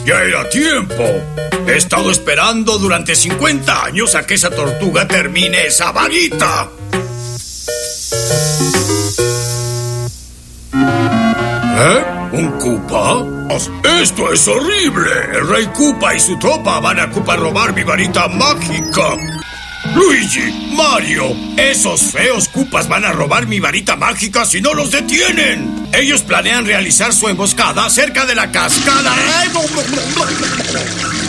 Ya era tiempo. He estado esperando durante 50 años a que esa tortuga termine esa varita. ¿Eh? ¿Un Koopa? ¡Esto es horrible! El Rey Koopa y su tropa van a Koopa robar mi varita mágica. Luigi, Mario, esos feos Koopas van a robar mi varita mágica si no los detienen. Ellos planean realizar su emboscada cerca de la cascada.